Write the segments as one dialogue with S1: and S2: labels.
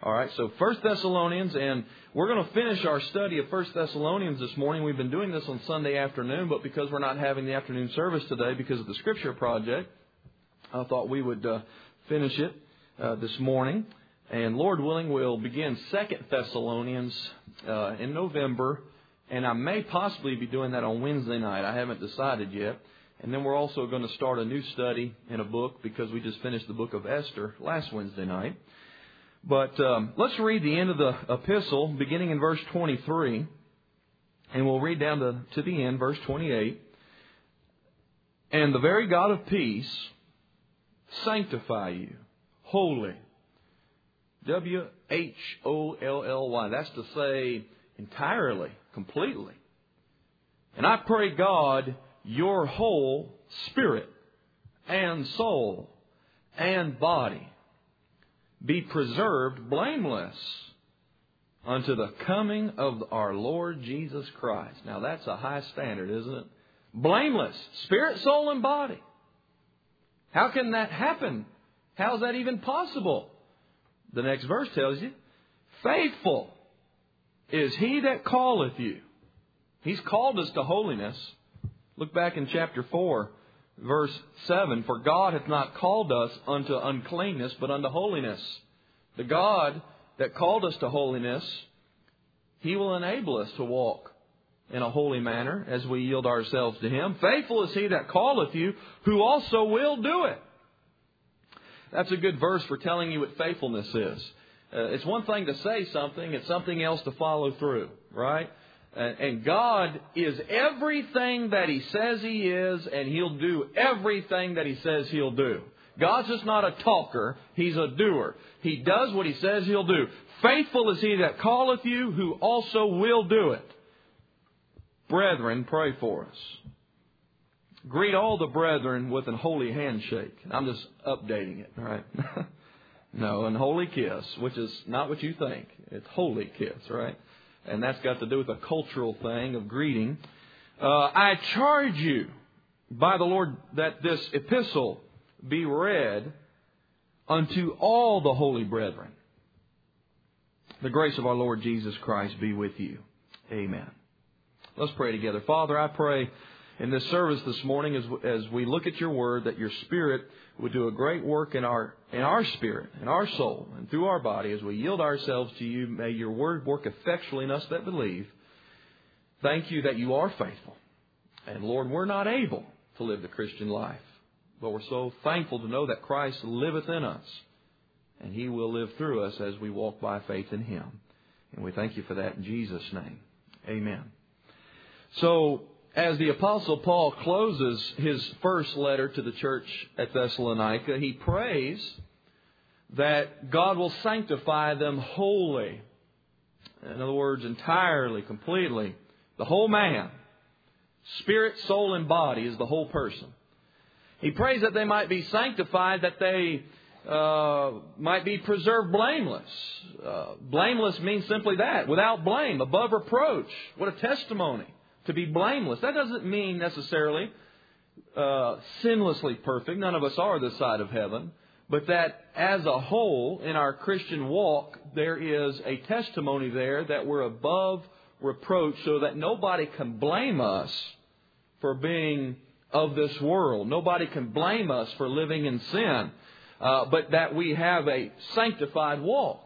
S1: All right, so 1 Thessalonians, and we're going to finish our study of 1 Thessalonians this morning. We've been doing this on Sunday afternoon, but because we're not having the afternoon service today because of the Scripture Project, I thought we would finish it this morning. And Lord willing, we'll begin 2 Thessalonians in November, and I may possibly be doing that on Wednesday night. I haven't decided yet. And then we're also going to start a new study in a book because we just finished the book of Esther last Wednesday night. But let's read the end of the epistle, beginning in verse 23, and we'll read down to the end, verse 28. And the very God of peace sanctify you wholly. W-H-O-L-L-Y. That's to say entirely, completely. And I pray God your whole spirit and soul and body be preserved blameless unto the coming of our Lord Jesus Christ. Now that's a high standard, isn't it? Blameless, spirit, soul, and body. How can that happen? How is that even possible? The next verse tells you, faithful is he that calleth you. He's called us to holiness. Look back in chapter 4. Verse 7, for God hath not called us unto uncleanness, but unto holiness. The God that called us to holiness, He will enable us to walk in a holy manner as we yield ourselves to Him. Faithful is He that calleth you, who also will do it. That's a good verse for telling you what faithfulness is. It's one thing to say something, it's something else to follow through, right? And God is everything that He says He is, and He'll do everything that He says He'll do. God's just not a talker, He's a doer. He does what He says He'll do. Faithful is He that calleth you, who also will do it. Brethren, pray for us. Greet all the brethren with an holy handshake. I'm just updating it, all right? No, an holy kiss, which is not what you think. It's holy kiss, right? And that's got to do with a cultural thing of greeting. I charge you by the Lord that this epistle be read unto all the holy brethren. The grace of our Lord Jesus Christ be with you. Amen. Let's pray together. Father, I pray in this service this morning as we look at your word that your Spirit would do a great work in our spirit, in our soul, and through our body as we yield ourselves to you. May your word work effectually in us that believe. Thank you that you are faithful. And Lord, we're not able to live the Christian life, but we're so thankful to know that Christ liveth in us, and He will live through us as we walk by faith in Him. And we thank you for that in Jesus' name. Amen. So, as the Apostle Paul closes his first letter to the church at Thessalonica, he prays that God will sanctify them wholly. In other words, entirely, completely. The whole man. Spirit, soul, and body is the whole person. He prays that they might be sanctified, that they might be preserved blameless. Blameless means simply that, without blame, above reproach. What a testimony. To be blameless. That doesn't mean necessarily sinlessly perfect. None of us are this side of heaven. But that as a whole in our Christian walk, there is a testimony there that we're above reproach so that nobody can blame us for being of this world. Nobody can blame us for living in sin. But that we have a sanctified walk.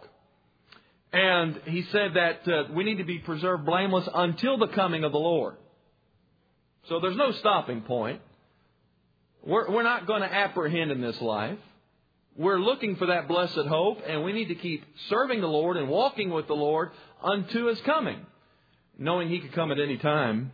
S1: And he said that we need to be preserved blameless until the coming of the Lord. So there's no stopping point. We're not going to apprehend in this life. We're looking for that blessed hope, and we need to keep serving the Lord and walking with the Lord unto His coming, knowing He could come at any time.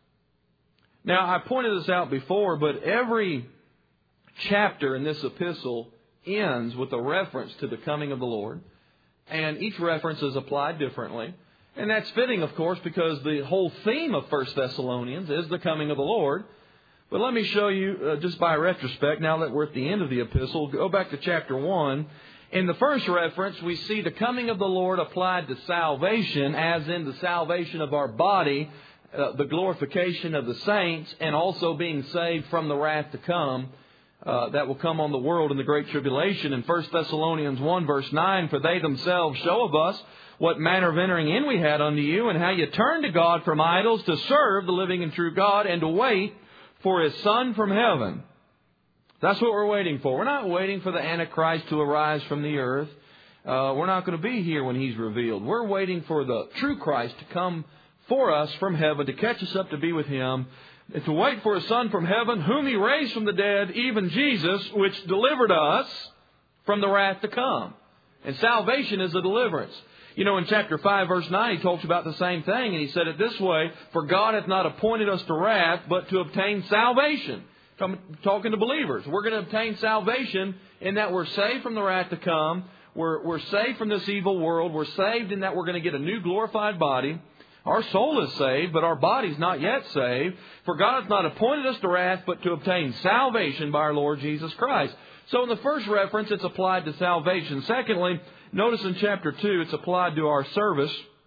S1: Now, I pointed this out before, but every chapter in this epistle ends with a reference to the coming of the Lord. And each reference is applied differently. And that's fitting, of course, because the whole theme of 1 Thessalonians is the coming of the Lord. But let me show you, just by retrospect, now that we're at the end of the epistle, go back to chapter 1. In the first reference, we see the coming of the Lord applied to salvation, as in the salvation of our body, the glorification of the saints, and also being saved from the wrath to come that will come on the world in the Great Tribulation. In 1 Thessalonians 1 verse 9, for they themselves show of us what manner of entering in we had unto you, and how you turned to God from idols to serve the living and true God, and to wait for His Son from heaven. That's what we're waiting for. We're not waiting for the Antichrist to arise from the earth. We're not going to be here when He's revealed. We're waiting for the true Christ to come for us from heaven, to catch us up to be with Him, and to wait for His Son from heaven, whom He raised from the dead, even Jesus, which delivered us from the wrath to come. And salvation is a deliverance. You know, in chapter 5, verse 9, he talks about the same thing, and he said it this way, for God hath not appointed us to wrath, but to obtain salvation. Talking to believers. We're going to obtain salvation in that we're saved from the wrath to come. We're saved from this evil world. We're saved in that we're going to get a new glorified body. Our soul is saved, but our body's not yet saved. For God hath not appointed us to wrath, but to obtain salvation by our Lord Jesus Christ. So in the first reference, it's applied to salvation. Secondly, notice in chapter 2, it's applied to our service.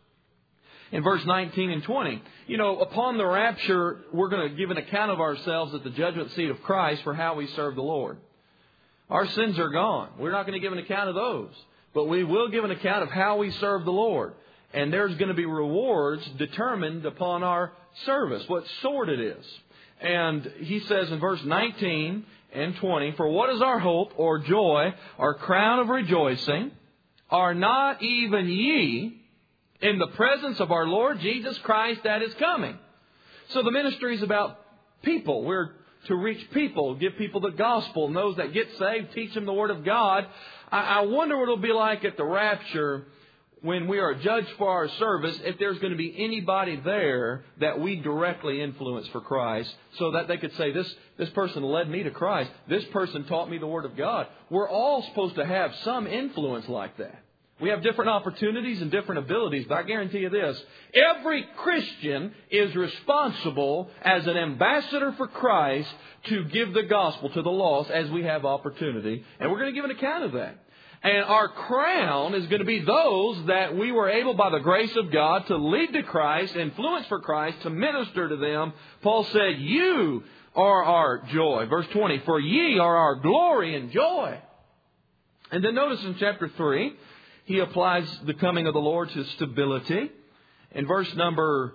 S1: In verse 19 and 20, you know, upon the rapture, we're going to give an account of ourselves at the judgment seat of Christ for how we serve the Lord. Our sins are gone. We're not going to give an account of those. But we will give an account of how we serve the Lord. And there's going to be rewards determined upon our service, what sort it is. And he says in verse 19 and 20, for what is our hope or joy, our crown of rejoicing? Are not even ye in the presence of our Lord Jesus Christ at His coming? So the ministry is about people. We're to reach people, give people the gospel, and those that get saved, teach them the Word of God. I wonder what it'll be like at the rapture when we are judged for our service, if there's going to be anybody there that we directly influence for Christ, so that they could say, this person led me to Christ. This person taught me the Word of God. We're all supposed to have some influence like that. We have different opportunities and different abilities, but I guarantee you this. Every Christian is responsible as an ambassador for Christ to give the gospel to the lost as we have opportunity. And we're going to give an account of that. And our crown is going to be those that we were able by the grace of God to lead to Christ, influence for Christ, to minister to them. Paul said, you are our joy. Verse 20, for ye are our glory and joy. And then notice in chapter 3, he applies the coming of the Lord to stability. In verse number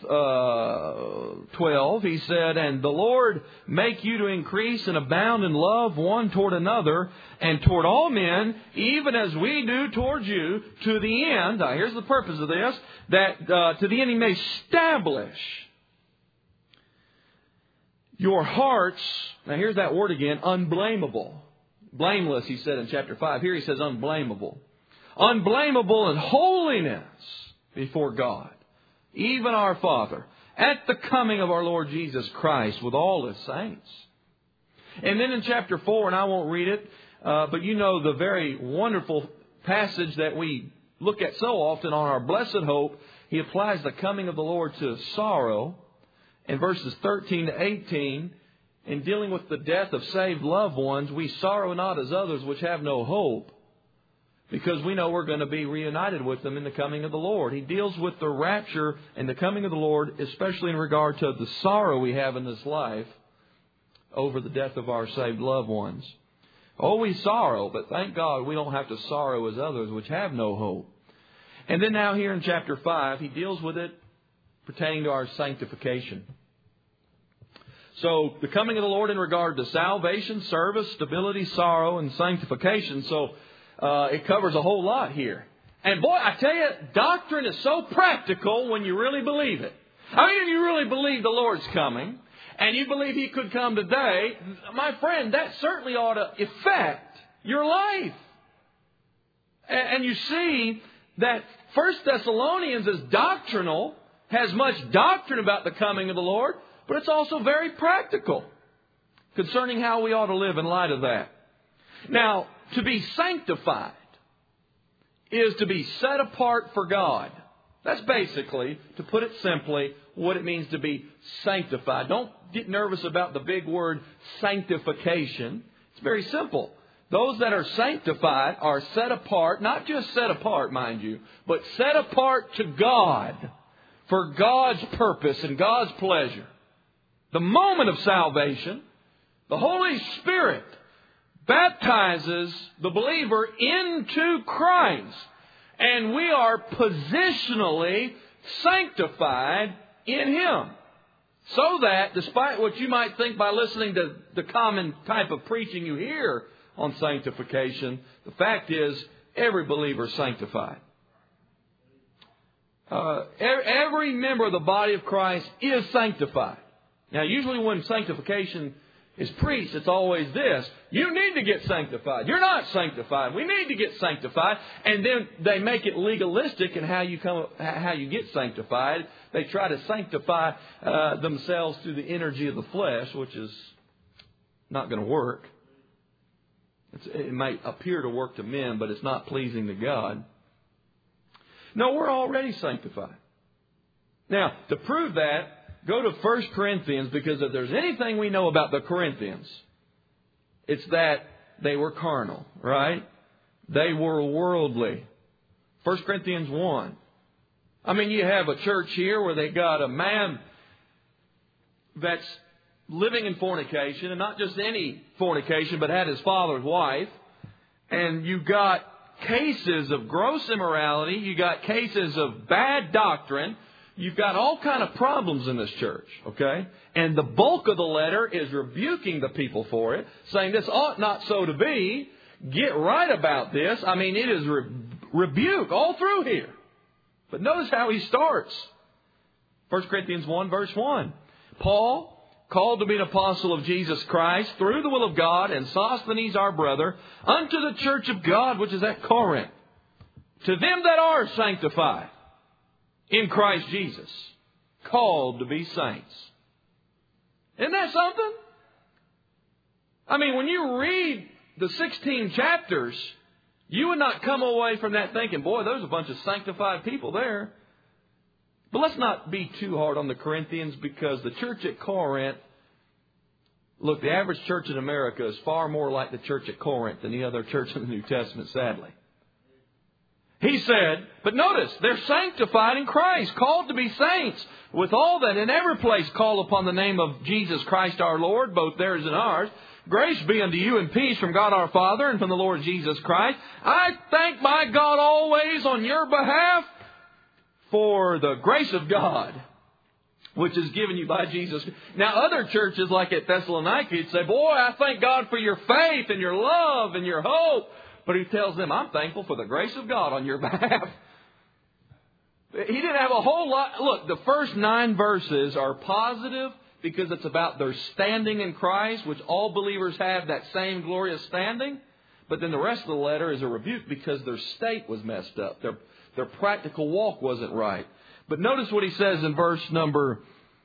S1: 12, he said, and the Lord make you to increase and abound in love one toward another and toward all men, even as we do towards you, to the end, now here's the purpose of this, that to the end He may establish your hearts, now here's that word again, unblameable. Blameless, he said in chapter 5. Here he says unblameable. Unblameable in holiness before God, even our Father, at the coming of our Lord Jesus Christ with all His saints. And then in chapter 4, and I won't read it, but you know the very wonderful passage that we look at so often on our blessed hope. He applies the coming of the Lord to sorrow in verses 13 to 18. In dealing with the death of saved loved ones, we sorrow not as others which have no hope, because we know we're going to be reunited with them in the coming of the Lord. He deals with the rapture and the coming of the Lord, especially in regard to the sorrow we have in this life over the death of our saved loved ones. Oh, we sorrow, but thank God we don't have to sorrow as others which have no hope. And then now here in chapter 5, he deals with it pertaining to our sanctification. So the coming of the Lord in regard to salvation, service, stability, sorrow, and sanctification. So it covers a whole lot here. And boy, I tell you, doctrine is so practical when you really believe it. I mean, if you really believe the Lord's coming, and you believe He could come today, my friend, that certainly ought to affect your life. And you see that 1 Thessalonians is doctrinal, has much doctrine about the coming of the Lord, but it's also very practical concerning how we ought to live in light of that. Now, to be sanctified is to be set apart for God. That's basically, to put it simply, what it means to be sanctified. Don't get nervous about the big word sanctification. It's very simple. Those that are sanctified are set apart, not just set apart, mind you, but set apart to God for God's purpose and God's pleasure. The moment of salvation, The Holy Spirit baptizes the believer into Christ. And we are positionally sanctified in Him. So that, despite what you might think by listening to the common type of preaching you hear on sanctification, the fact is, every believer is sanctified. Every member of the body of Christ is sanctified. Now, usually when sanctification is preached, it's always this: you need to get sanctified. You're not sanctified. We need to get sanctified. And then they make it legalistic in how you get sanctified. They try to sanctify themselves through the energy of the flesh, which is not going to work. It might appear to work to men, but it's not pleasing to God. No, we're already sanctified. Now, to prove that, go to 1 Corinthians, because if there's anything we know about the Corinthians, it's that they were carnal, right? They were worldly. 1 Corinthians 1. I mean, you have a church here where they got a man that's living in fornication, and not just any fornication, but had his father's wife. And you got cases of gross immorality. You got cases of bad doctrine. You've got all kind of problems in this church, okay? And the bulk of the letter is rebuking the people for it, saying this ought not so to be. Get right about this. I mean, it is rebuke all through here. But notice how he starts. 1 Corinthians 1, verse 1. Paul, called to be an apostle of Jesus Christ, through the will of God, and Sosthenes our brother, unto the church of God, which is at Corinth, to them that are sanctified in Christ Jesus, called to be saints. Isn't that something? I mean, when you read the 16 chapters, you would not come away from that thinking, boy, there's a bunch of sanctified people there. But let's not be too hard on the Corinthians, because the church at Corinth, look, the average church in America is far more like the church at Corinth than any other church in the New Testament, sadly. He said, but notice, they're sanctified in Christ, called to be saints, with all that in every place call upon the name of Jesus Christ our Lord, both theirs and ours. Grace be unto you and peace from God our Father and from the Lord Jesus Christ. I thank my God always on your behalf for the grace of God, which is given you by Jesus. Now, other churches like at Thessalonica would say, boy, I thank God for your faith and your love and your hope. But he tells them, I'm thankful for the grace of God on your behalf. He didn't have a whole lot. Look, the first 9 verses are positive because it's about their standing in Christ, which all believers have that same glorious standing. But then the rest of the letter is a rebuke because their state was messed up. Their practical walk wasn't right. But notice what he says in verse number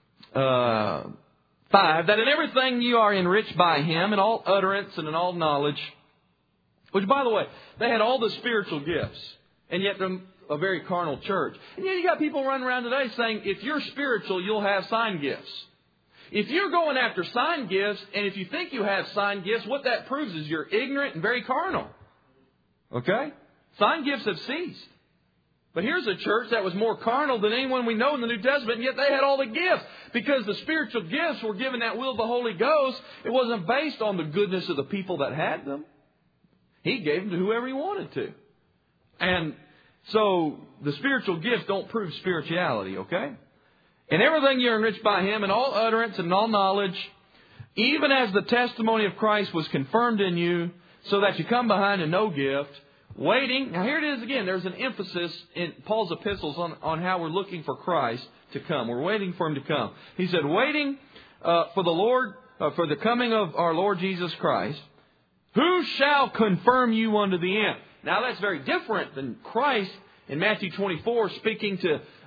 S1: 5, that in everything you are enriched by Him, in all utterance and in all knowledge. Which, by the way, they had all the spiritual gifts, and yet they're a very carnal church. And yet you got people running around today saying, if you're spiritual, you'll have sign gifts. If you're going after sign gifts, and if you think you have sign gifts, what that proves is you're ignorant and very carnal. Okay? Sign gifts have ceased. But here's a church that was more carnal than anyone we know in the New Testament, and yet they had all the gifts. Because the spiritual gifts were given that will of the Holy Ghost. It wasn't based on the goodness of the people that had them. He gave them to whoever He wanted to. And so the spiritual gifts don't prove spirituality, okay? In everything you're enriched by Him, in all utterance and all knowledge, even as the testimony of Christ was confirmed in you, so that you come behind in no gift, waiting. Now here it is again. There's an emphasis in Paul's epistles on how we're looking for Christ to come. We're waiting for Him to come. He said, waiting for the Lord, for the coming of our Lord Jesus Christ, who shall confirm you unto the end. Now that's very different than Christ in Matthew 24 speaking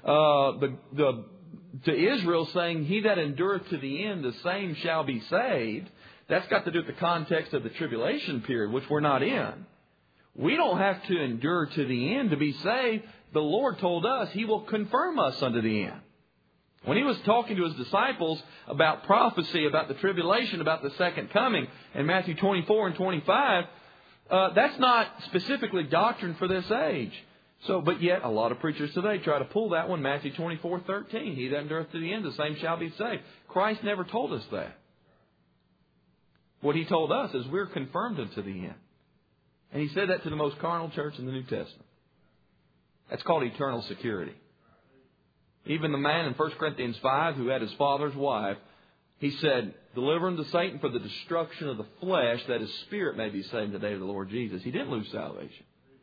S1: to Israel, saying, he that endureth to the end, the same shall be saved. That's got to do with the context of the tribulation period, which we're not in. We don't have to endure to the end to be saved. The Lord told us He will confirm us unto the end. When He was talking to His disciples about prophecy, about the tribulation, about the second coming, in Matthew 24 and 25, that's not specifically doctrine for this age. But yet, a lot of preachers today try to pull that one, Matthew 24:13. He that endureth to the end, the same shall be saved. Christ never told us that. What he told us is we're confirmed unto the end. And he said that to the most carnal church in the New Testament. That's called eternal security. Even the man in 1 Corinthians 5 who had his father's wife, he said, deliver him to Satan for the destruction of the flesh, that his spirit may be saved in the day of the Lord Jesus. He didn't lose salvation.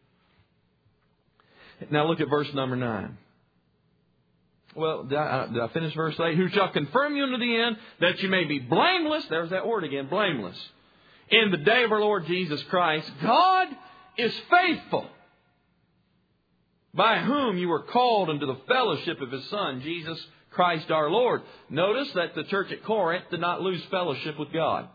S1: Now look at verse number 9. Well, did I finish verse 8? Who shall confirm you unto the end, that you may be blameless. There's that word again, blameless. In the day of our Lord Jesus Christ. God is faithful, by whom you were called into the fellowship of His Son, Jesus Christ our Lord. Notice that the church at Corinth did not lose fellowship with God.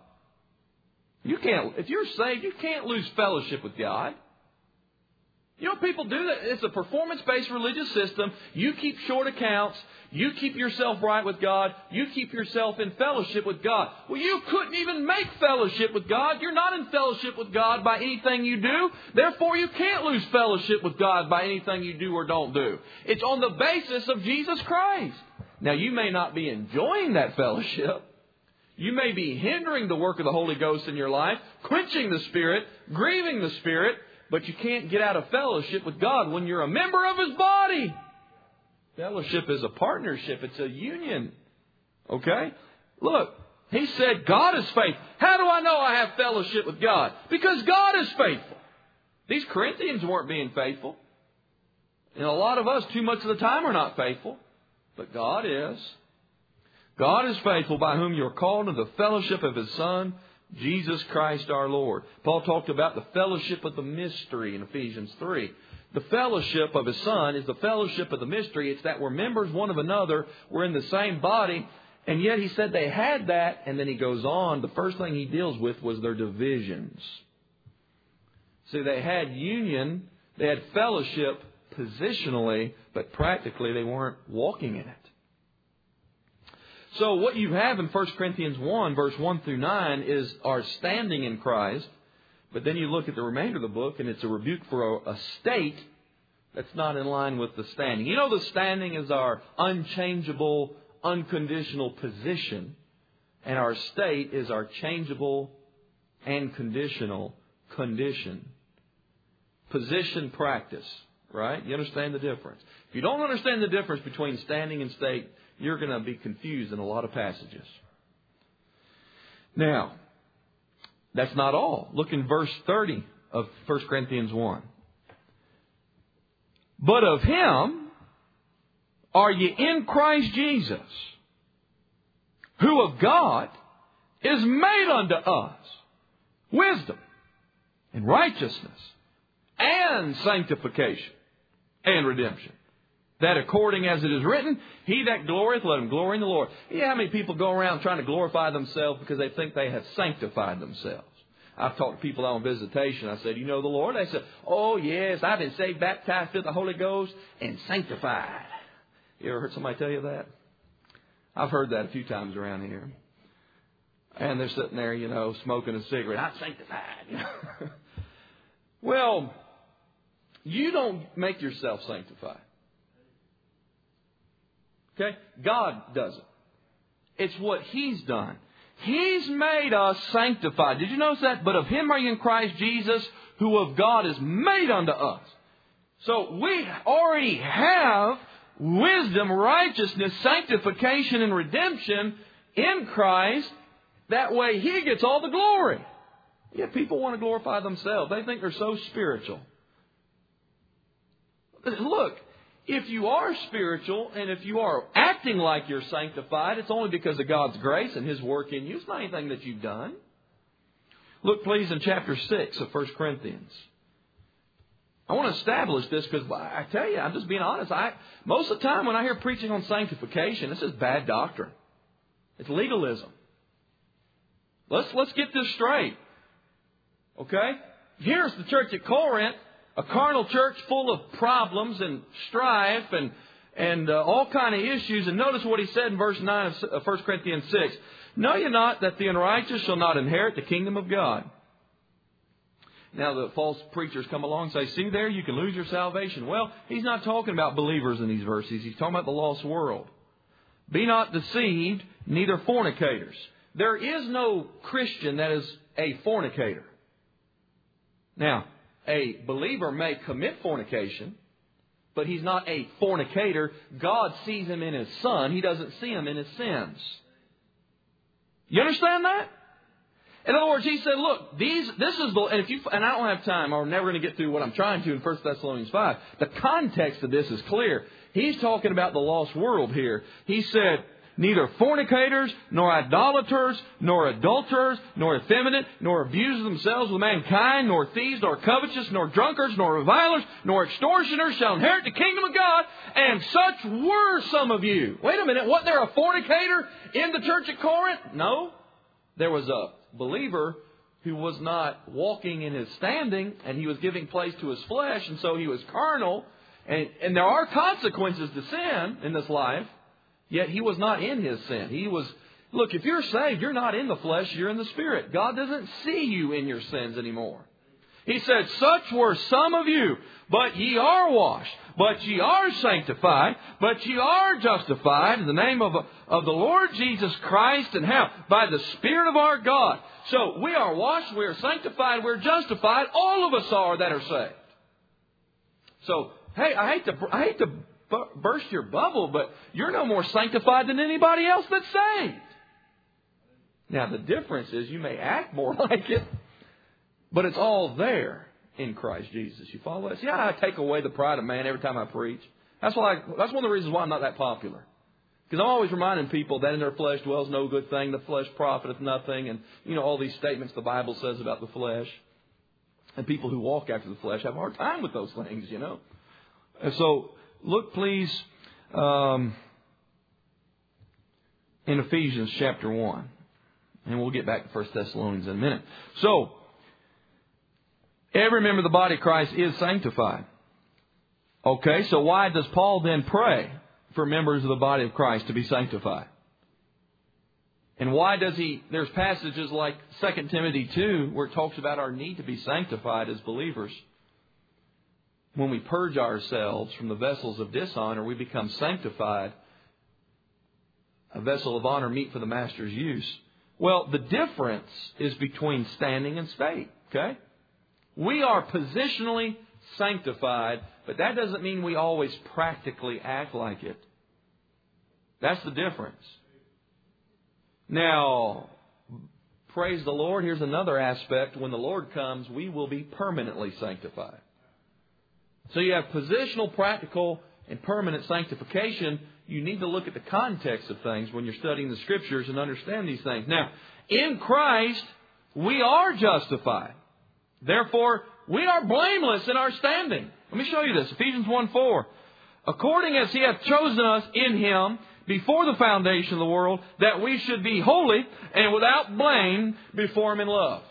S1: If you're saved, you can't lose fellowship with God. You know, people do that. It's a performance-based religious system. You keep short accounts. You keep yourself right with God. You keep yourself in fellowship with God. Well, you couldn't even make fellowship with God. You're not in fellowship with God by anything you do. Therefore, you can't lose fellowship with God by anything you do or don't do. It's on the basis of Jesus Christ. Now, you may not be enjoying that fellowship. You may be hindering the work of the Holy Ghost in your life, quenching the Spirit, grieving the Spirit, but you can't get out of fellowship with God when you're a member of His body. Fellowship is a partnership. It's a union. Okay? Look, he said God is faithful. How do I know I have fellowship with God? Because God is faithful. These Corinthians weren't being faithful. And a lot of us, too much of the time, are not faithful. But God is. God is faithful, by whom you are called into the fellowship of His Son, Jesus Christ our Lord. Paul talked about the fellowship of the mystery in Ephesians 3. The fellowship of His Son is the fellowship of the mystery. It's that we're members one of another. We're in the same body. And yet he said they had that. And then he goes on. The first thing he deals with was their divisions. See, they had union. They had fellowship positionally. But practically they weren't walking in it. So what you have in 1 Corinthians 1, verse 1 through 9, is our standing in Christ. But then you look at the remainder of the book, and it's a rebuke for a state that's not in line with the standing. You know, the standing is our unchangeable, unconditional position. And our state is our changeable and conditional condition. Position, practice. Right? You understand the difference. If you don't understand the difference between standing and state, you're going to be confused in a lot of passages. Now, that's not all. Look in verse 30 of 1 Corinthians 1. But of Him are ye in Christ Jesus, who of God is made unto us wisdom and righteousness and sanctification and redemption. That according as it is written, he that glorieth, let him glory in the Lord. You know how many people go around trying to glorify themselves because they think they have sanctified themselves? I've talked to people on visitation. I said, you know the Lord? They said, oh yes, I've been saved, baptized with the Holy Ghost, and sanctified. You ever heard somebody tell you that? I've heard that a few times around here. And they're sitting there, you know, smoking a cigarette. I'm sanctified. Well, you don't make yourself sanctified. Okay? God does it. It's what He's done. He's made us sanctified. Did you notice that? But of Him are you in Christ Jesus, who of God is made unto us. So we already have wisdom, righteousness, sanctification, and redemption in Christ. That way He gets all the glory. Yet people want to glorify themselves. They think they're so spiritual. Look, if you are spiritual and if you are acting like you're sanctified, it's only because of God's grace and His work in you. It's not anything that you've done. Look, please, in chapter 6 of 1 Corinthians. I want to establish this because I tell you, I'm just being honest. Most of the time when I hear preaching on sanctification, this is bad doctrine. It's legalism. Let's get this straight. Okay? Here's the church at Corinth. A carnal church full of problems and strife and all kind of issues. And notice what he said in verse 9 of 1 Corinthians 6. Know ye not that the unrighteous shall not inherit the kingdom of God? Now the false preachers come along and say, see there, you can lose your salvation. Well, he's not talking about believers in these verses. He's talking about the lost world. Be not deceived, neither fornicators, there is no Christian that is a fornicator. Now, a believer may commit fornication, but he's not a fornicator. God sees him in his Son. He doesn't see him in his sins. You understand that? In other words, he said, look, and I don't have time, or I'm never going to get through what I'm trying to in 1 Thessalonians 5. The context of this is clear. He's talking about the lost world here. He said, neither fornicators, nor idolaters, nor adulterers, nor effeminate, nor abusers themselves with mankind, nor thieves, nor covetous, nor drunkards, nor revilers, nor extortioners shall inherit the kingdom of God. And such were some of you. Wait a minute, wasn't there a fornicator in the church at Corinth? No. There was a believer who was not walking in his standing, and he was giving place to his flesh, and so he was carnal. And there are consequences to sin in this life. Yet he was not in his sin. Look, if you're saved, you're not in the flesh, you're in the Spirit. God doesn't see you in your sins anymore. He said, such were some of you, but ye are washed, but ye are sanctified, but ye are justified in the name of the Lord Jesus Christ, and how? By the Spirit of our God. So we are washed, we are sanctified, we're justified. All of us are that are saved. So, hey, I hate to burst your bubble, but you're no more sanctified than anybody else that's saved. Now, the difference is you may act more like it, but it's all there in Christ Jesus. You follow this? Yeah, I take away the pride of man every time I preach. That's one of the reasons why I'm not that popular. Because I'm always reminding people that in their flesh dwells no good thing, the flesh profiteth nothing, and all these statements the Bible says about the flesh. And people who walk after the flesh have a hard time with those things, And so, look, please, in Ephesians chapter 1. And we'll get back to 1 Thessalonians in a minute. So, every member of the body of Christ is sanctified. Okay, so why does Paul then pray for members of the body of Christ to be sanctified? And why does there's passages like 2 Timothy 2 where it talks about our need to be sanctified as believers. When we purge ourselves from the vessels of dishonor, we become sanctified, a vessel of honor meet for the master's use. Well, the difference is between standing and state. Okay? We are positionally sanctified, but that doesn't mean we always practically act like it. That's the difference. Now, praise the Lord, here's another aspect. When the Lord comes, we will be permanently sanctified. So you have positional, practical, and permanent sanctification. You need to look at the context of things when you're studying the Scriptures and understand these things. Now, in Christ, we are justified. Therefore, we are blameless in our standing. Let me show you this. Ephesians 1:4. According as He hath chosen us in Him before the foundation of the world, that we should be holy and without blame before Him in love.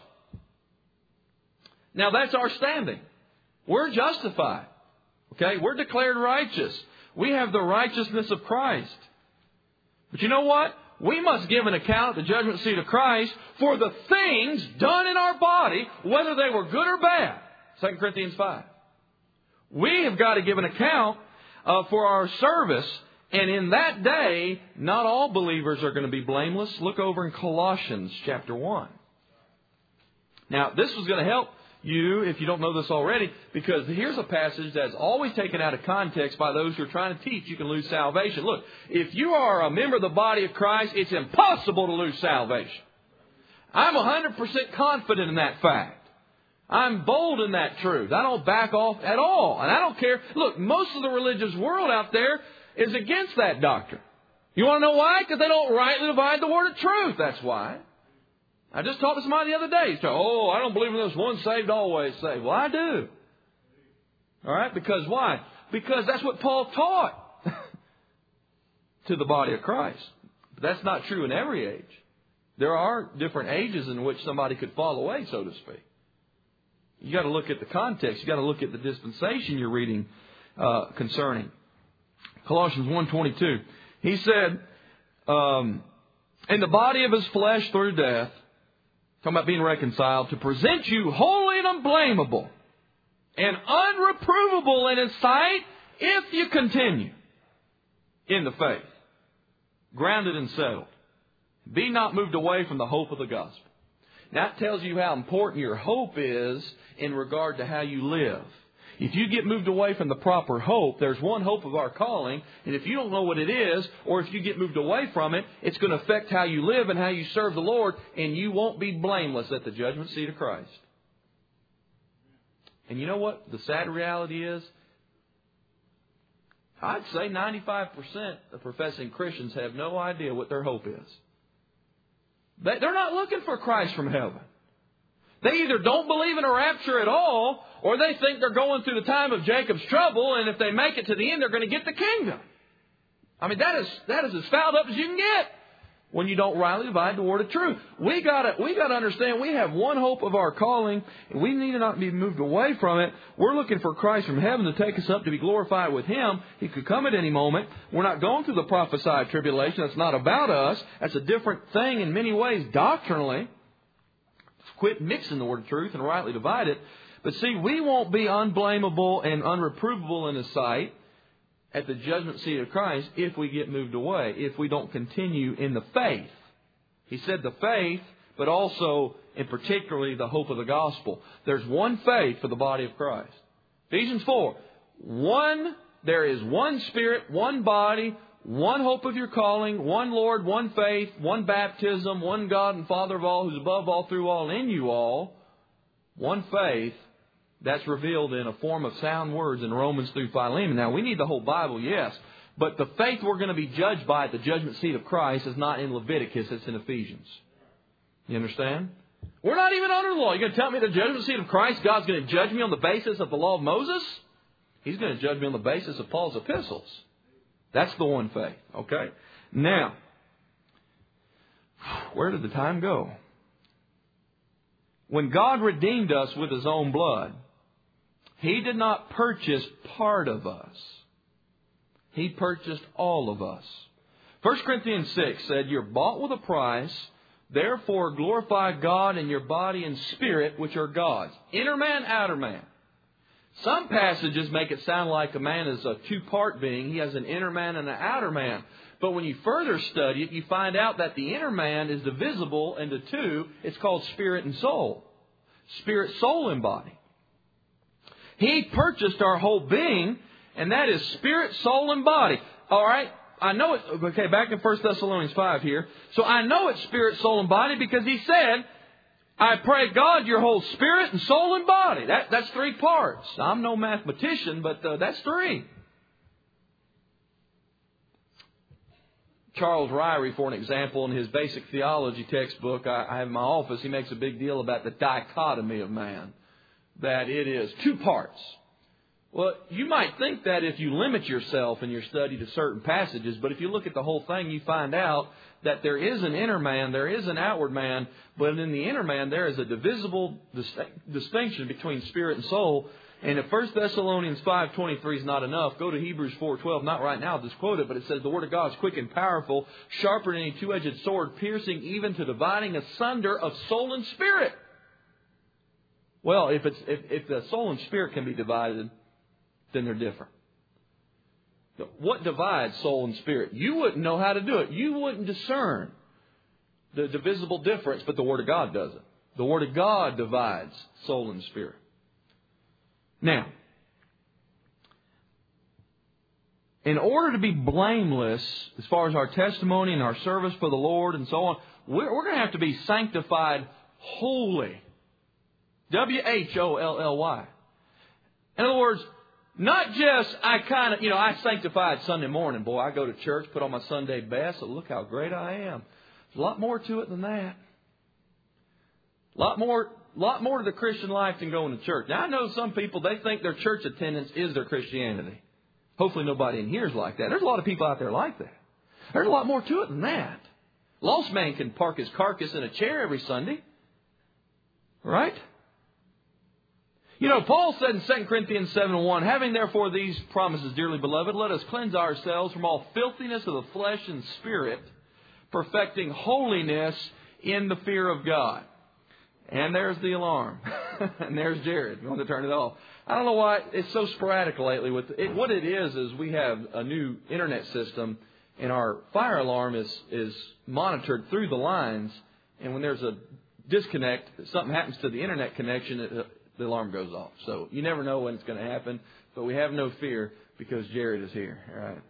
S1: Now, that's our standing. We're justified. Okay? We're declared righteous. We have the righteousness of Christ. But you know what? We must give an account at the judgment seat of Christ for the things done in our body, whether they were good or bad. 2 Corinthians 5. We have got to give an account for our service. And in that day, not all believers are going to be blameless. Look over in Colossians chapter 1. Now, this was going to help you, if you don't know this already, because here's a passage that's always taken out of context by those who are trying to teach you can lose salvation. Look, if you are a member of the body of Christ, it's impossible to lose salvation. I'm 100% confident in that fact. I'm bold in that truth. I don't back off at all. And I don't care. Look, most of the religious world out there is against that doctrine. You want to know why? Because they don't rightly divide the word of truth. That's why. I just talked to somebody the other day. He said, I don't believe in this one saved, always saved. Well, I do. All right? Because why? Because that's what Paul taught to the body of Christ. But that's not true in every age. There are different ages in which somebody could fall away, so to speak. You got to look at the context. You got to look at the dispensation you're reading concerning. Colossians 1:22. He said, in the body of His flesh through death, talking about being reconciled, to present you holy and unblameable and unreprovable in His sight if you continue in the faith, grounded and settled, Be not moved away from the hope of the gospel. Now, that tells you how important your hope is in regard to how you live. If you get moved away from the proper hope, there's one hope of our calling, and if you don't know what it is, or if you get moved away from it, it's going to affect how you live and how you serve the Lord, and you won't be blameless at the judgment seat of Christ. And you know what the sad reality is? I'd say 95% of professing Christians have no idea what their hope is. They're not looking for Christ from heaven. They either don't believe in a rapture at all, or they think they're going through the time of Jacob's trouble, and if they make it to the end, they're going to get the kingdom. I mean, that is as fouled up as you can get when you don't rightly divide the word of truth. We gotta understand we have one hope of our calling, and we need to not be moved away from it. We're looking for Christ from heaven to take us up to be glorified with Him. He could come at any moment. We're not going through the prophesied tribulation. That's not about us. That's a different thing in many ways doctrinally. Quit mixing the word of truth and rightly divide it. But see, we won't be unblameable and unreprovable in His sight at the judgment seat of Christ if we get moved away, if we don't continue in the faith. He said the faith, but also, and particularly, the hope of the gospel. There's one faith for the body of Christ. Ephesians 4. There is one Spirit, one body, one hope of your calling, one Lord, one faith, one baptism, one God and Father of all, who's above all, through all, and in you all. One faith. That's revealed in a form of sound words in Romans through Philemon. Now, we need the whole Bible, yes. But the faith we're going to be judged by at the judgment seat of Christ is not in Leviticus, it's in Ephesians. You understand? We're not even under the law. You're going to tell me the judgment seat of Christ, God's going to judge me on the basis of the law of Moses? He's going to judge me on the basis of Paul's epistles. That's the one faith. Okay? Now, where did the time go? When God redeemed us with His own blood, He did not purchase part of us. He purchased all of us. 1 Corinthians 6 said, you're bought with a price, therefore glorify God in your body and spirit, which are God's. Inner man, outer man. Some passages make it sound like a man is a two-part being. He has an inner man and an outer man. But when you further study it, you find out that the inner man is divisible into two. It's called spirit and soul. Spirit, soul, and body. He purchased our whole being, and that is spirit, soul, and body. All right? I know it. Okay, back in 1 Thessalonians 5 here. So I know it's spirit, soul, and body because He said, I pray God your whole spirit and soul and body. That's three parts. I'm no mathematician, but that's three. Charles Ryrie, for an example, in his basic theology textbook I have in my office, he makes a big deal about the dichotomy of man. That it is two parts. Well, you might think that if you limit yourself in your study to certain passages, but if you look at the whole thing, you find out that there is an inner man, there is an outward man, but in the inner man there is a divisible distinction between spirit and soul. And if 1 Thessalonians 5:23 is not enough, go to Hebrews 4:12. Not right now, I'll just quote it, but it says, the Word of God is quick and powerful, sharper than any two-edged sword, piercing even to dividing asunder of soul and spirit. Well, if the soul and spirit can be divided, then they're different. What divides soul and spirit? You wouldn't know how to do it. You wouldn't discern the divisible difference, but the Word of God does it. The Word of God divides soul and spirit. Now, in order to be blameless as far as our testimony and our service for the Lord and so on, we're going to have to be sanctified wholly. W-H-O-L-L-Y. In other words, not just I sanctified Sunday morning. Boy, I go to church, put on my Sunday best, and look how great I am. There's a lot more to it than that. A lot more to the Christian life than going to church. Now, I know some people, they think their church attendance is their Christianity. Hopefully nobody in here is like that. There's a lot of people out there like that. There's a lot more to it than that. Lost man can park his carcass in a chair every Sunday. Right? You know, Paul said in 2 Corinthians 7:1, having therefore these promises, dearly beloved, let us cleanse ourselves from all filthiness of the flesh and spirit, perfecting holiness in the fear of God. And there's the alarm. And there's Jared. You want to turn it off. I don't know why it's so sporadic lately. With it. What it is we have a new internet system, And our fire alarm is monitored through the lines. And when there's a disconnect, something happens to the internet connection, the alarm goes off. So you never know when it's going to happen. But we have no fear because Jared is here. All right.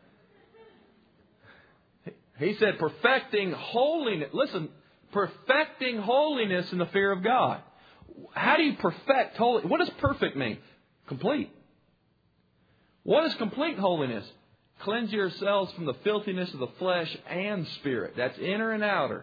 S1: He said, perfecting holiness. Listen, perfecting holiness in the fear of God. How do you perfect holiness? What does perfect mean? Complete. What is complete holiness? Cleanse yourselves from the filthiness of the flesh and spirit. That's inner and outer.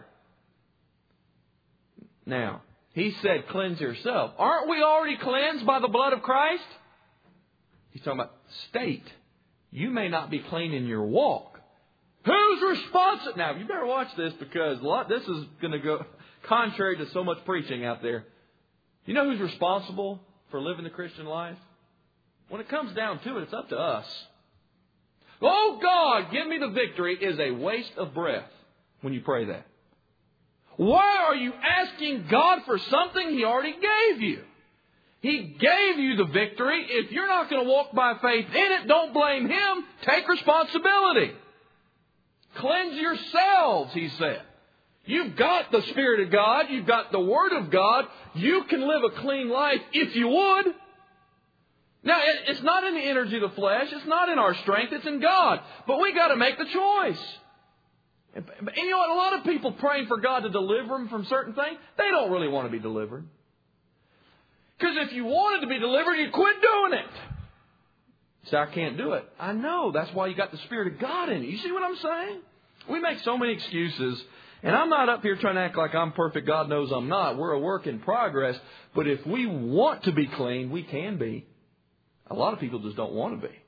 S1: Now, he said, cleanse yourself. Aren't we already cleansed by the blood of Christ? He's talking about state. You may not be clean in your walk. Who's responsible? Now, you better watch this because this is going to go contrary to so much preaching out there. You know who's responsible for living the Christian life? When it comes down to it, it's up to us. Oh, God, give me the victory is a waste of breath when you pray that. Why are you asking God for something He already gave you? He gave you the victory. If you're not going to walk by faith in it, don't blame Him. Take responsibility. Cleanse yourselves, He said. You've got the Spirit of God. You've got the Word of God. You can live a clean life if you would. Now, it's not in the energy of the flesh. It's not in our strength. It's in God. But we got to make the choice. And you know what? A lot of people praying for God to deliver them from certain things, they don't really want to be delivered. Because if you wanted to be delivered, you'd quit doing it. Say, I can't do it. I know. That's why you got the Spirit of God in you. You see what I'm saying? We make so many excuses. And I'm not up here trying to act like I'm perfect. God knows I'm not. We're a work in progress. But if we want to be clean, we can be. A lot of people just don't want to be.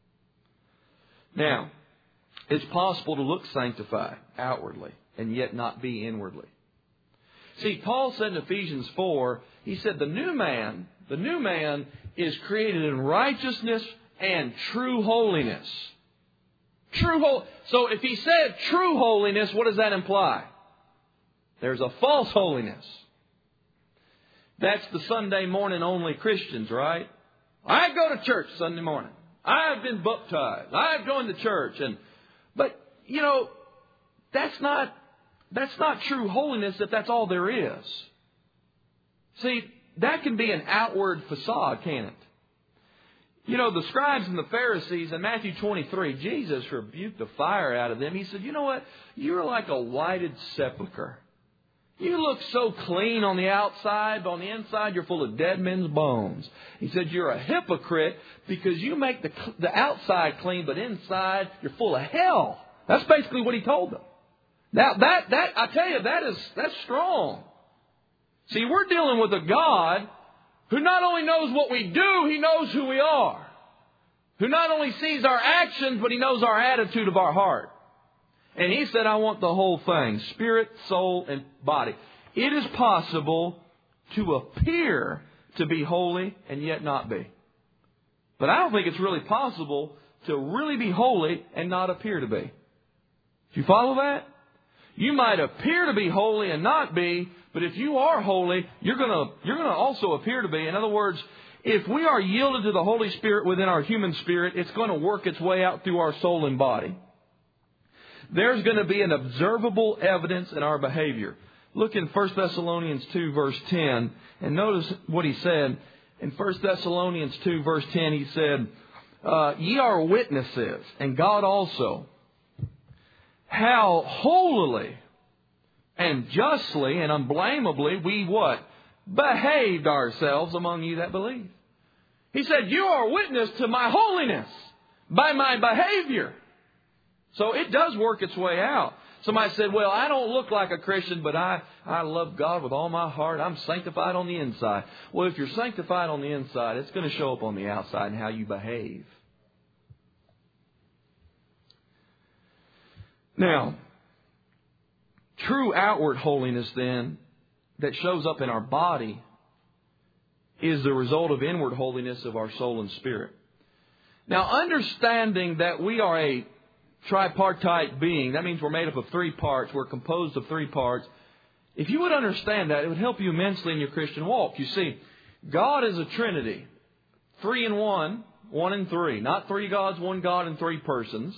S1: Now, it's possible to look sanctified outwardly and yet not be inwardly. See, Paul said in Ephesians 4, he said the new man is created in righteousness and true holiness. So if he said true holiness, what does that imply? There's a false holiness. That's the Sunday morning only Christians, right? I go to church Sunday morning. I have been baptized. I have joined the church. But, you know, that's not true holiness if that's all there is. See, that can be an outward facade, can't it? You know, the scribes and the Pharisees in Matthew 23, Jesus rebuked the fire out of them. He said, you know what? You're like a lighted sepulcher. You look so clean on the outside, but on the inside you're full of dead men's bones. He said you're a hypocrite because you make the outside clean, but inside you're full of hell. That's basically what he told them. Now that I tell you, that's strong. See, we're dealing with a God who not only knows what we do, He knows who we are. Who not only sees our actions, but He knows our attitude of our heart. And He said, I want the whole thing, spirit, soul, and body. It is possible to appear to be holy and yet not be. But I don't think it's really possible to really be holy and not appear to be. Do you follow that? You might appear to be holy and not be, but if you are holy, you're going to also appear to be. In other words, if we are yielded to the Holy Spirit within our human spirit, it's going to work its way out through our soul and body. There's going to be an observable evidence in our behavior. Look in 1 Thessalonians 2, verse 10, and notice what he said. In 1 Thessalonians 2, verse 10, he said, ye are witnesses, and God also, how holily and justly and unblameably we what? Behaved ourselves among you that believe. He said, you are witness to my holiness by my behavior. So it does work its way out. Somebody said, well, I don't look like a Christian, but I love God with all my heart. I'm sanctified on the inside. Well, if you're sanctified on the inside, it's going to show up on the outside in how you behave. Now, true outward holiness then that shows up in our body is the result of inward holiness of our soul and spirit. Now, understanding that we are a tripartite being, that means we're made up of three parts, we're composed of three parts. If you would understand that, it would help you immensely in your Christian walk. You see, God is a Trinity, 3 in 1, 1 in 3. Not 3 gods, 1 God, and 3 persons.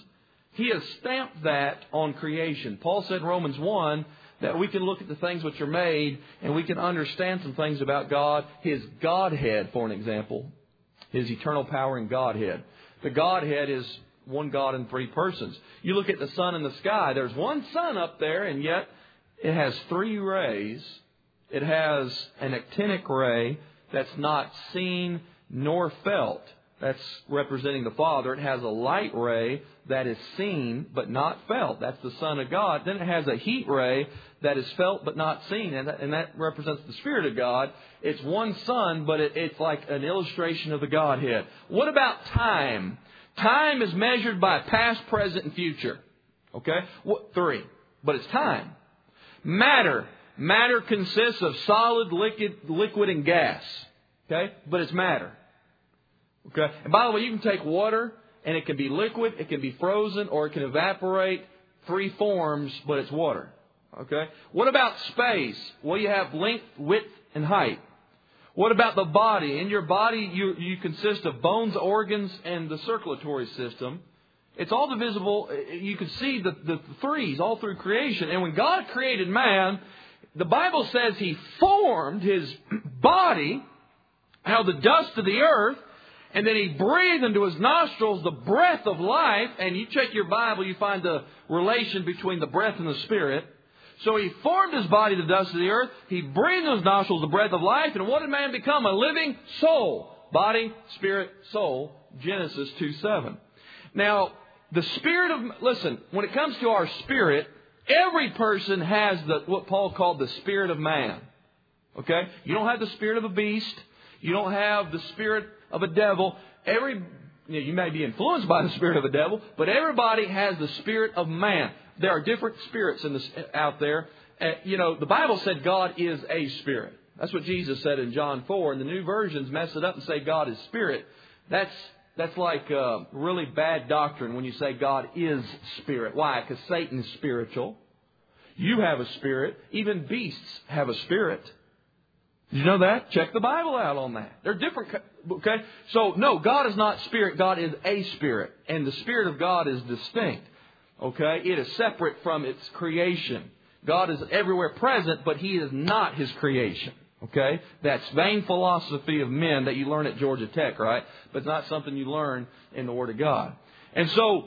S1: He has stamped that on creation. Paul said in Romans 1 that we can look at the things which are made and we can understand some things about God. His Godhead, for an example, His eternal power and Godhead. The Godhead is one God in three persons. You look at the sun in the sky. There's one sun up there, and yet it has three rays. It has an actinic ray that's not seen nor felt. That's representing the Father. It has a light ray that is seen but not felt. That's the Son of God. Then it has a heat ray that is felt but not seen, and that represents the Spirit of God. It's one Son, but it's like an illustration of the Godhead. What about time? Time is measured by past, present, and future. Okay? Three. But it's time. Matter. Matter consists of solid, liquid, and gas. Okay? But it's matter. Okay? And by the way, you can take water, and it can be liquid, it can be frozen, or it can evaporate. Three forms, but it's water. Okay? What about space? Well, you have length, width, and height. What about the body? In your body, you consist of bones, organs, and the circulatory system. It's all divisible. You can see the threes all through creation. And when God created man, the Bible says He formed his body out of the dust of the earth, and then He breathed into his nostrils the breath of life. And you check your Bible, you find the relation between the breath and the Spirit. So He formed his body the dust of the earth. He breathed in his nostrils the breath of life. And what did man become? A living soul. Body, spirit, soul. Genesis 2:7. Now, the spirit of... Listen, when it comes to our spirit, every person has what Paul called the spirit of man. Okay? You don't have the spirit of a beast. You don't have the spirit of a devil. You may be influenced by the spirit of a devil, but everybody has the spirit of man. There are different spirits out there. The Bible said God is a spirit. That's what Jesus said in John 4. And the new versions mess it up and say God is spirit. That's like really bad doctrine when you say God is spirit. Why? Because Satan's spiritual. You have a spirit. Even beasts have a spirit. Did you know that? Check the Bible out on that. They're different. Okay? So, no, God is not spirit. God is a spirit. And the Spirit of God is distinct. Okay? It is separate from its creation. God is everywhere present, but He is not His creation. Okay? That's vain philosophy of men that you learn at Georgia Tech, right? But it's not something you learn in the Word of God. And so,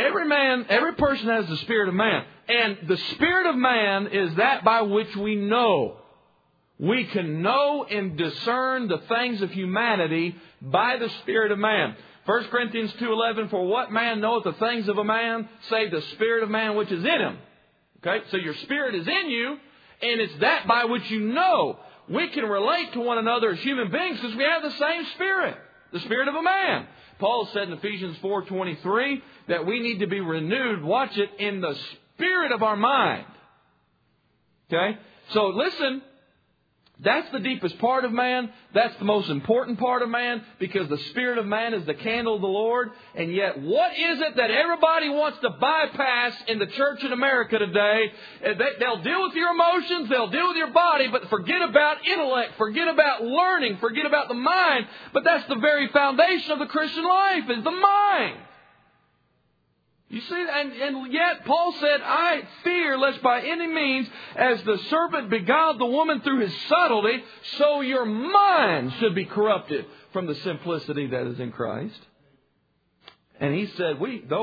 S1: every person has the spirit of man. And the spirit of man is that by which we know. We can know and discern the things of humanity by the spirit of man. 1 Corinthians 2:11, for what man knoweth the things of a man, save the spirit of man which is in him. Okay, so your spirit is in you, and it's that by which you know. We can relate to one another as human beings because we have the same spirit, the spirit of a man. Paul said in Ephesians 4:23 that we need to be renewed, watch it, in the spirit of our mind. Okay, so listen. That's the deepest part of man. That's the most important part of man because the spirit of man is the candle of the Lord. And yet, what is it that everybody wants to bypass in the church in America today? They'll deal with your emotions, they'll deal with your body, but forget about intellect, forget about learning, forget about the mind. But that's the very foundation of the Christian life, is the mind. You see, and yet Paul said, I fear lest by any means, as the serpent beguiled the woman through his subtlety, so your mind should be corrupted from the simplicity that is in Christ. And he said,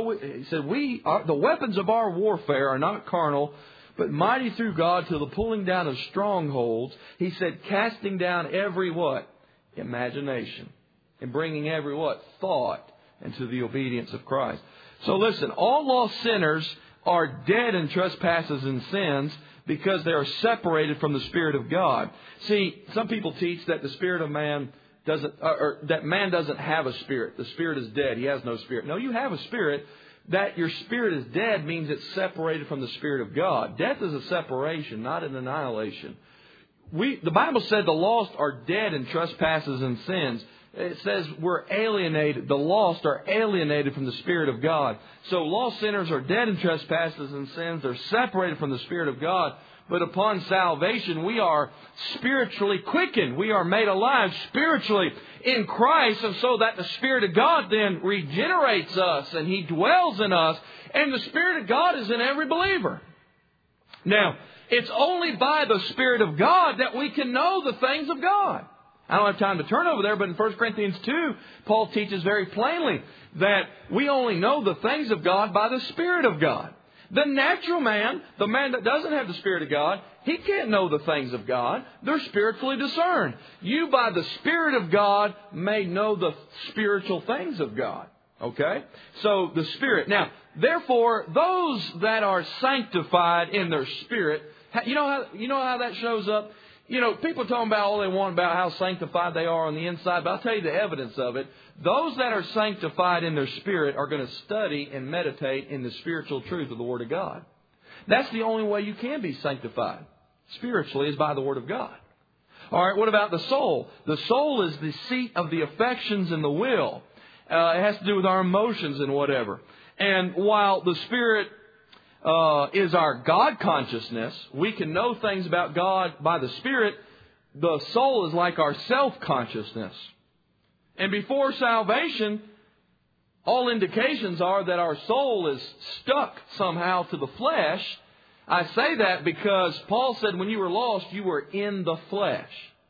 S1: the weapons of our warfare are not carnal, but mighty through God to the pulling down of strongholds. He said, casting down every what? Imagination. And bringing every what? Thought into the obedience of Christ. So listen, all lost sinners are dead in trespasses and sins because they are separated from the Spirit of God. See, some people teach that the Spirit of man that man doesn't have a spirit. The Spirit is dead. He has no spirit. No, you have a spirit. That your spirit is dead means it's separated from the Spirit of God. Death is a separation, not an annihilation. The Bible said the lost are dead in trespasses and sins. It says we're alienated. The lost are alienated from the Spirit of God. So lost sinners are dead in trespasses and sins. They're separated from the Spirit of God. But upon salvation, we are spiritually quickened. We are made alive spiritually in Christ. And so that the Spirit of God then regenerates us and He dwells in us. And the Spirit of God is in every believer. Now, it's only by the Spirit of God that we can know the things of God. I don't have time to turn over there, but in 1 Corinthians 2, Paul teaches very plainly that we only know the things of God by the Spirit of God. The natural man, the man that doesn't have the Spirit of God, he can't know the things of God. They're spiritually discerned. You, by the Spirit of God, may know the spiritual things of God. Okay? So, the Spirit. Now, therefore, those that are sanctified in their spirit, you know how that shows up? You know, people talking about all they want about how sanctified they are on the inside, but I'll tell you the evidence of it. Those that are sanctified in their spirit are going to study and meditate in the spiritual truth of the Word of God. That's the only way you can be sanctified spiritually, is by the Word of God. All right, what about the soul? The soul is the seat of the affections and the will. It has to do with our emotions and whatever. And while the Spirit is our God consciousness, we can know things about God by the Spirit. The soul is like our self-consciousness. And before salvation, all indications are that our soul is stuck somehow to the flesh. I say that because Paul said when you were lost, you were in the flesh.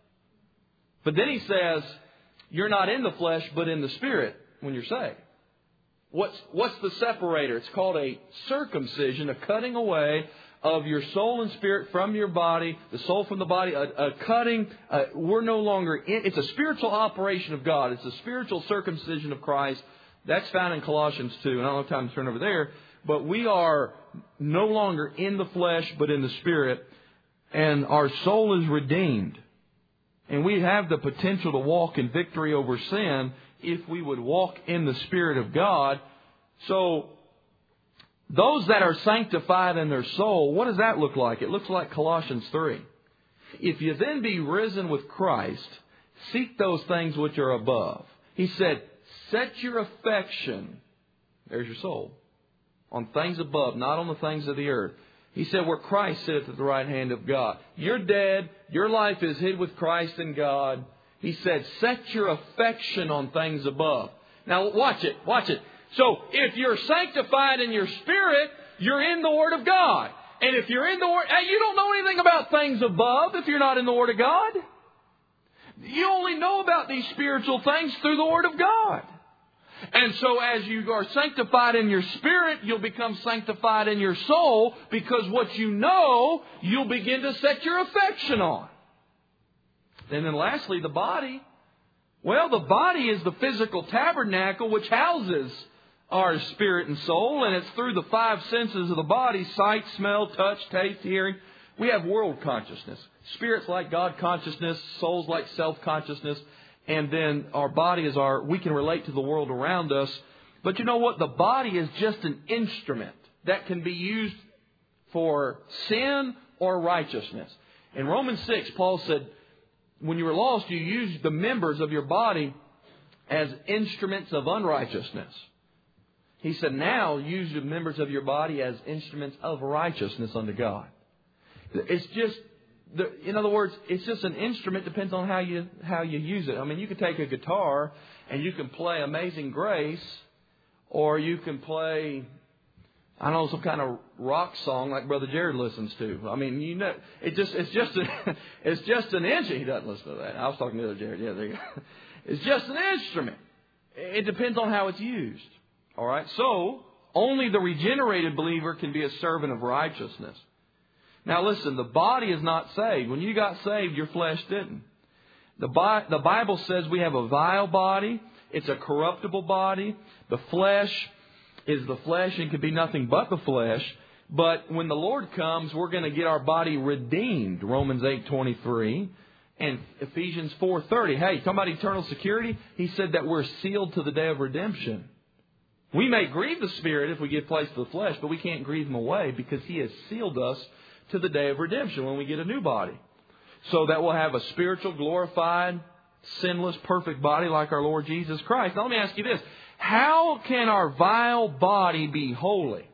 S1: But then he says, you're not in the flesh, but in the Spirit when you're saved. What's the separator? It's called a circumcision, a cutting away of your soul and spirit from your body, the soul from the body, a cutting. We're no longer in. It's a spiritual operation of God. It's a spiritual circumcision of Christ. That's found in Colossians 2. And I don't have time to turn over there. But we are no longer in the flesh, but in the Spirit. And our soul is redeemed. And we have the potential to walk in victory over sin if we would walk in the Spirit of God. So, those that are sanctified in their soul, what does that look like? It looks like Colossians 3. If you then be risen with Christ, seek those things which are above. He said, set your affection, there's your soul, on things above, not on the things of the earth. He said, where Christ sitteth at the right hand of God. You're dead. Your life is hid with Christ in God. He said, set your affection on things above. Now, watch it. So, if you're sanctified in your spirit, you're in the Word of God. And if you're in the Word, you don't know anything about things above if you're not in the Word of God. You only know about these spiritual things through the Word of God. And so as you are sanctified in your spirit, you'll become sanctified in your soul, because what you know, you'll begin to set your affection on. And then lastly, the body. Well, the body is the physical tabernacle which houses our spirit and soul, and it's through the five senses of the body: sight, smell, touch, taste, hearing. We have world consciousness. Spirit's like God consciousness, soul's like self-consciousness, and then our body is we can relate to the world around us. But you know what? The body is just an instrument that can be used for sin or righteousness. In Romans 6, Paul said, when you were lost, you used the members of your body as instruments of unrighteousness. He said, now use the members of your body as instruments of righteousness unto God. It's just, in other words, it's just an instrument. Depends on how you use it. I mean, you can take a guitar and you can play Amazing Grace, or you can play, I don't know, some kind of rock song like Brother Jared listens to. I mean, you know, it's just an instrument. He doesn't listen to that. I was talking to the other Jared. Yeah, there you go. It's just an instrument. It depends on how it's used. All right. So only the regenerated believer can be a servant of righteousness. Now listen, the body is not saved. When you got saved, your flesh didn't. The Bible says we have a vile body. It's a corruptible body. The flesh is the flesh and can be nothing but the flesh. But when the Lord comes, we're going to get our body redeemed. Romans 8:23 and Ephesians 4:30. Hey, talking about eternal security, he said that we're sealed to the day of redemption. We may grieve the Spirit if we give place to the flesh, but we can't grieve Him away, because He has sealed us to the day of redemption when we get a new body. So that we'll have a spiritual, glorified, sinless, perfect body like our Lord Jesus Christ. Now let me ask you this. How can our vile body be holy?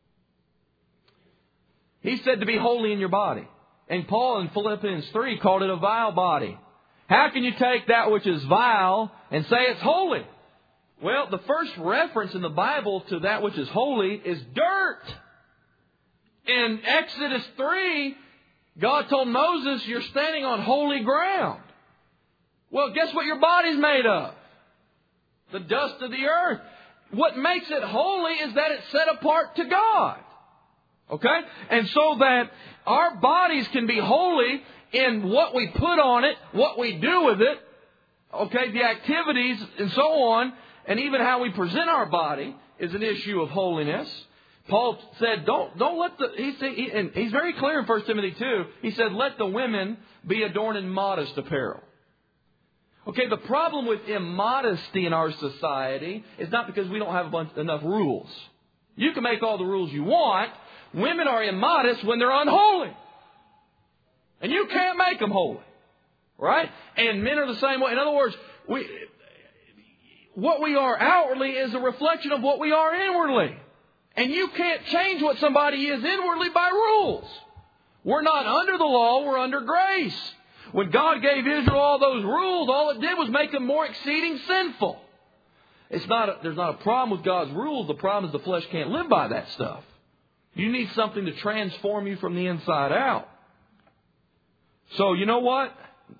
S1: He said to be holy in your body. And Paul in Philippians 3 called it a vile body. How can you take that which is vile and say it's holy? Well, the first reference in the Bible to that which is holy is dirt. In Exodus 3, God told Moses, you're standing on holy ground. Well, guess what your body's made of? The dust of the earth. What makes it holy is that it's set apart to God. Okay? And so that our bodies can be holy in what we put on it, what we do with it, okay, the activities and so on, and even how we present our body is an issue of holiness. Paul said, don't let and he's very clear in 1 Timothy 2. He said, let the women be adorned in modest apparel. Okay, the problem with immodesty in our society is not because we don't have enough rules. You can make all the rules you want. Women are immodest when they're unholy. And you can't make them holy. Right? And men are the same way. In other words, what we are outwardly is a reflection of what we are inwardly. And you can't change what somebody is inwardly by rules. We're not under the law, we're under grace. When God gave Israel all those rules, all it did was make them more exceeding sinful. There's not a problem with God's rules. The problem is the flesh can't live by that stuff. You need something to transform you from the inside out. So, you know what?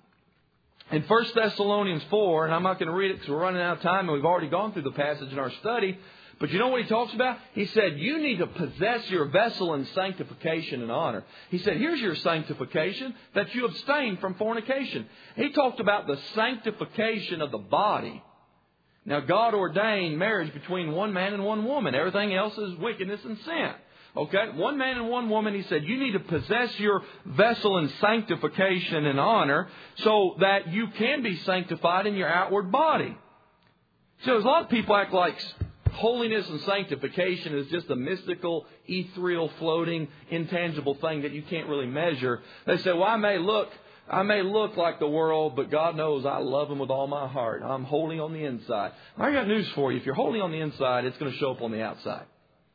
S1: In 1 Thessalonians 4, and I'm not going to read it because we're running out of time and we've already gone through the passage in our study, but you know what he talks about? He said, you need to possess your vessel in sanctification and honor. He said, here's your sanctification, that you abstain from fornication. He talked about the sanctification of the body. Now, God ordained marriage between one man and one woman. Everything else is wickedness and sin. Okay? One man and one woman, he said, you need to possess your vessel in sanctification and honor so that you can be sanctified in your outward body. So there's a lot of people act like holiness and sanctification is just a mystical, ethereal, floating, intangible thing that you can't really measure. They say, well, I may look like the world, but God knows I love Him with all my heart. I'm holy on the inside. I got news for you. If you're holy on the inside, it's going to show up on the outside.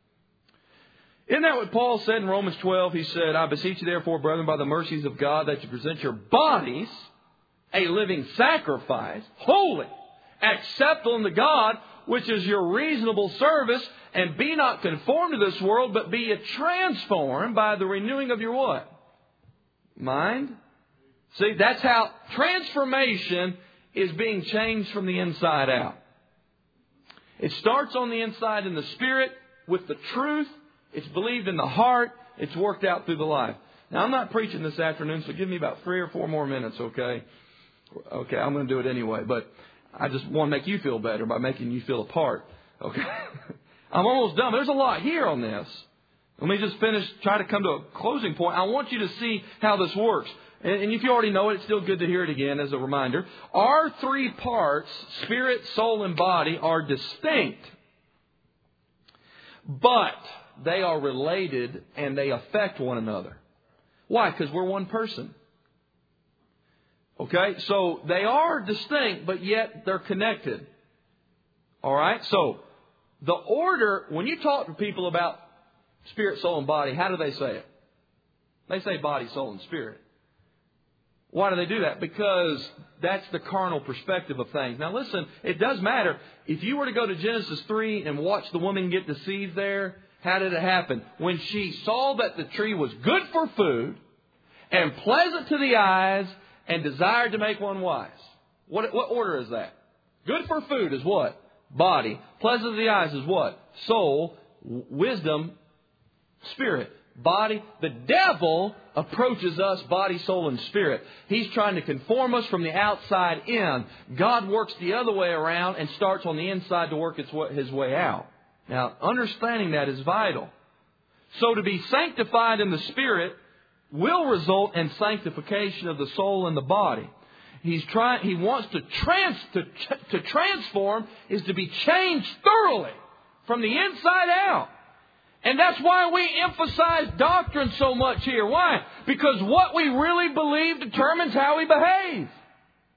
S1: Isn't that what Paul said in Romans 12? He said, I beseech you therefore, brethren, by the mercies of God, that you present your bodies a living sacrifice, holy, acceptable unto God, which is your reasonable service, and be not conformed to this world, but be ye transformed by the renewing of your what? Mind? See, that's how transformation is being changed from the inside out. It starts on the inside in the spirit with the truth. It's believed in the heart. It's worked out through the life. Now, I'm not preaching this afternoon, so give me about 3 or 4 more minutes, okay? Okay, I'm going to do it anyway, but I just want to make you feel better by making you feel apart. Okay? I'm almost done. There's a lot here on this. Let me just try to come to a closing point. I want you to see how this works. And if you already know it, it's still good to hear it again as a reminder. Our 3 parts, spirit, soul, and body, are distinct. But they are related and they affect one another. Why? Because we're one person. Okay, so they are distinct, but yet they're connected. All right, so the order, when you talk to people about spirit, soul, and body, how do they say it? They say body, soul, and spirit. Why do they do that? Because that's the carnal perspective of things. Now listen, it does matter. If you were to go to Genesis 3 and watch the woman get deceived there, how did it happen? When she saw that the tree was good for food and pleasant to the eyes and desired to make one wise. What order is that? Good for food is what? Body. Pleasant to the eyes is what? Soul. Wisdom. Spirit. Body. The devil approaches us body, soul, and spirit. He's trying to conform us from the outside in. God works the other way around and starts on the inside to work His way out. Now, understanding that is vital. So to be sanctified in the spirit will result in sanctification of the soul and the body. He wants to transform is to be changed thoroughly from the inside out. And that's why we emphasize doctrine so much here. Why? Because what we really believe determines how we behave.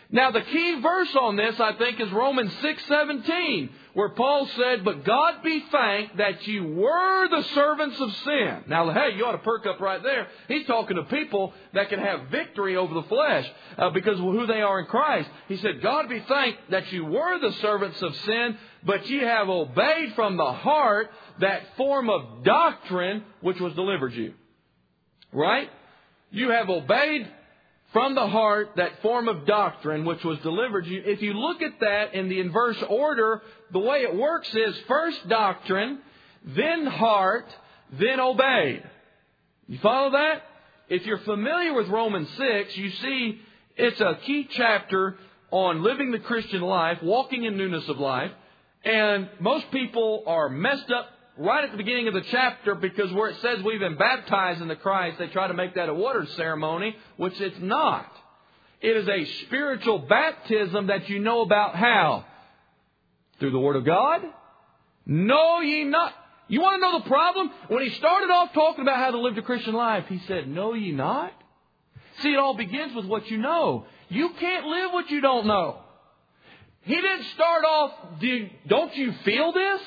S1: Now, the key verse on this, I think, is Romans 6:17, where Paul said, "But God be thanked that you were the servants of sin." Now, hey, you ought to perk up right there. He's talking to people that can have victory over the flesh because of who they are in Christ. He said, "God be thanked that you were the servants of sin, but ye have obeyed from the heart that form of doctrine which was delivered you." Right? You have obeyed from the heart that form of doctrine which was delivered you. If you look at that in the inverse order, the way it works is first doctrine, then heart, then obeyed. You follow that? If you're familiar with Romans 6, you see it's a key chapter on living the Christian life, walking in newness of life. And most people are messed up right at the beginning of the chapter because where it says we've been baptized into Christ, they try to make that a water ceremony, which it's not. It is a spiritual baptism that you know about how? Through the Word of God? Know ye not. You want to know the problem? When he started off talking about how to live the Christian life, he said, "Know ye not?" See, it all begins with what you know. You can't live what you don't know. He didn't start off, "Don't you feel this?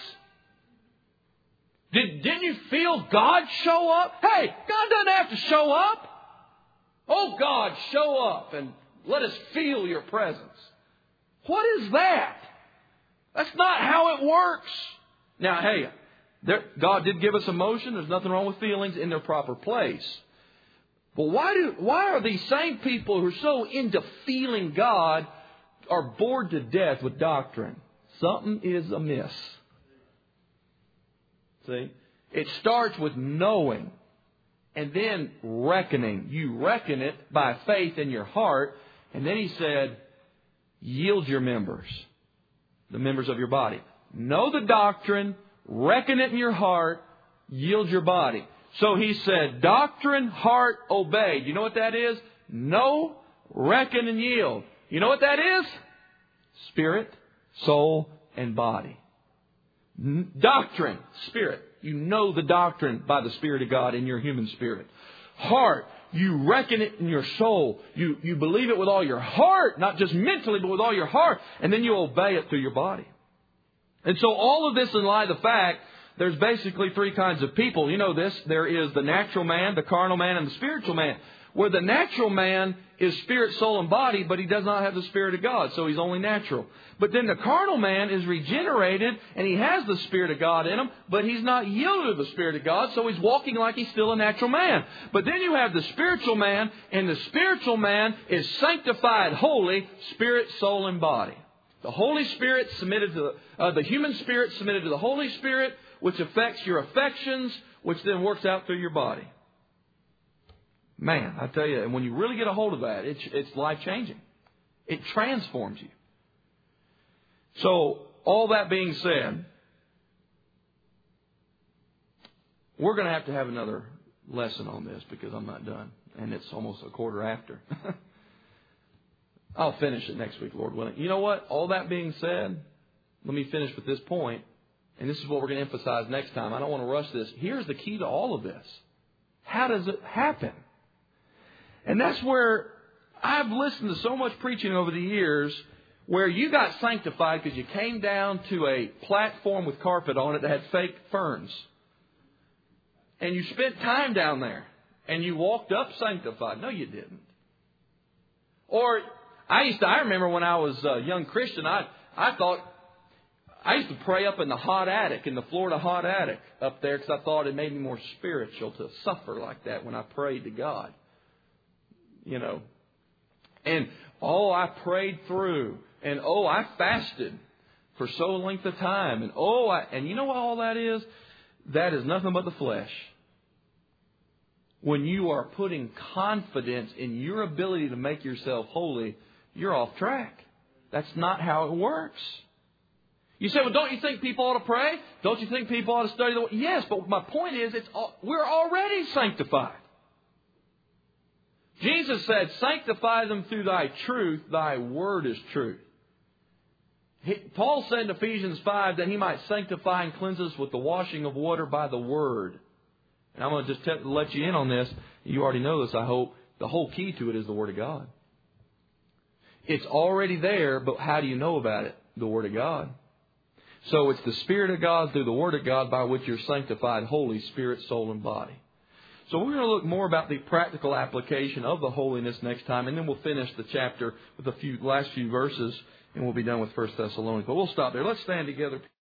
S1: Didn't you feel God show up?" Hey, God doesn't have to show up. Oh, God, show up and let us feel your presence. What is that? That's not how it works. Now, hey, God did give us emotion. There's nothing wrong with feelings in their proper place. But why are these same people who are so into feeling God are bored to death with doctrine? Something is amiss. See? It starts with knowing and then reckoning. You reckon it by faith in your heart. And then he said, yield your members, the members of your body. Know the doctrine, reckon it in your heart, yield your body. So he said, doctrine, heart, obey. You know what that is? Know, reckon, and yield. You know what that is? Spirit, soul, and body. Doctrine, spirit. You know the doctrine by the Spirit of God in your human spirit. Heart, you reckon it in your soul. You believe it with all your heart, not just mentally, but with all your heart. And then you obey it through your body. And so all of this in light of the fact, there's basically three kinds of people. You know this. There is the natural man, the carnal man, and the spiritual man. Where the natural man is spirit, soul, and body, but he does not have the Spirit of God, so he's only natural. But then the carnal man is regenerated, and he has the Spirit of God in him, but he's not yielded to the Spirit of God, so he's walking like he's still a natural man. But then you have the spiritual man, and the spiritual man is sanctified holy, spirit, soul, and body. The Holy Spirit submitted to the human spirit submitted to the Holy Spirit, which affects your affections, which then works out through your body. Man, I tell you, and when you really get a hold of that, it's life-changing. It transforms you. So, all that being said, we're going to have another lesson on this because I'm not done. And it's almost a quarter after. I'll finish it next week, Lord willing. You know what? All that being said, let me finish with this point. And this is what we're going to emphasize next time. I don't want to rush this. Here's the key to all of this. How does it happen? And that's where I've listened to so much preaching over the years where you got sanctified because you came down to a platform with carpet on it that had fake ferns. And you spent time down there. And you walked up sanctified. No, you didn't. Or I remember when I was a young Christian, I thought I used to pray up in the hot attic, in the Florida hot attic up there because I thought it made me more spiritual to suffer like that when I prayed to God. You know, and I prayed through, and I fasted for so length of time, and you know what all that is? That is nothing but the flesh. When you are putting confidence in your ability to make yourself holy, you're off track. That's not how it works. You say, well, don't you think people ought to pray? Don't you think people ought to study the Word? Yes, but my point is, we're already sanctified. Jesus said, sanctify them through thy truth. Thy word is truth. Paul said in Ephesians 5 that he might sanctify and cleanse us with the washing of water by the word. And I'm going to just let you in on this. You already know this, I hope. The whole key to it is the Word of God. It's already there, but how do you know about it? The Word of God. So it's the Spirit of God through the Word of God by which you're sanctified, holy, spirit, soul, and body. So we're going to look more about the practical application of the holiness next time, and then we'll finish the chapter with the last few verses, and we'll be done with 1 Thessalonians. But we'll stop there. Let's stand together.